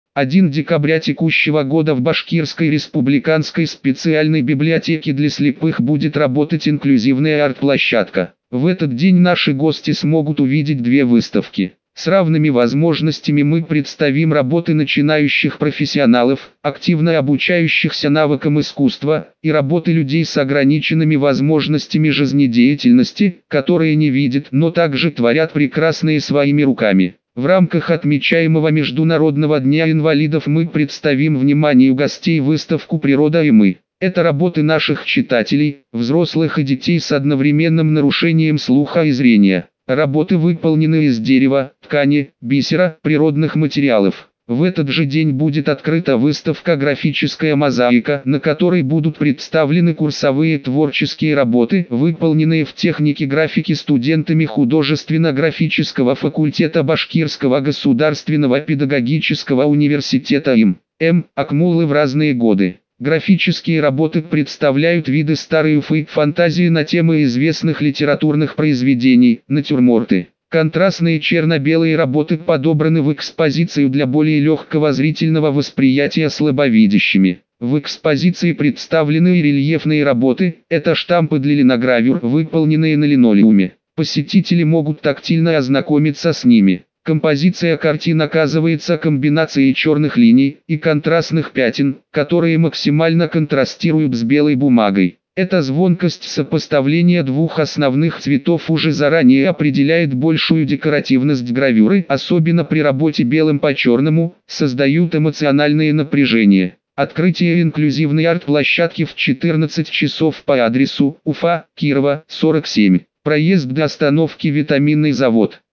1 декабря текущего года в Башкирской республиканской специальной библиотеке для слепых будет работать инклюзивная арт-площадка. В этот день наши гости смогут увидеть две выставки. С равными возможностями мы представим работы начинающих профессионалов, активно обучающихся навыкам искусства, и работы людей с ограниченными возможностями жизнедеятельности, которые не видят, но также творят прекрасные своими руками. В рамках отмечаемого Международного дня инвалидов мы представим вниманию гостей выставку «Природа и мы». Это работы наших читателей, взрослых и детей с одновременным нарушением слуха и зрения. Работы выполнены из дерева, ткани, бисера, природных материалов. В этот же день будет открыта выставка «Графическая мозаика», на которой будут представлены курсовые творческие работы, выполненные в технике графики студентами художественно-графического факультета Башкирского государственного педагогического университета им. Акмуллы в разные годы. Графические работы представляют виды старой Уфы, фантазии на темы известных литературных произведений, натюрморты. Контрастные черно-белые работы подобраны в экспозицию для более легкого зрительного восприятия слабовидящими. В экспозиции представлены и рельефные работы, это штампы для линогравюр, выполненные на линолеуме. Посетители могут тактильно ознакомиться с ними. Композиция картин оказывается комбинацией черных линий и контрастных пятен, которые максимально контрастируют с белой бумагой. Эта звонкость сопоставления двух основных цветов уже заранее определяет большую декоративность гравюры, особенно при работе белым по черному, создают эмоциональное напряжение. Открытие инклюзивной арт-площадки в 14 часов по адресу Уфа, Кирова, 47. Проезд до остановки «Витаминный завод».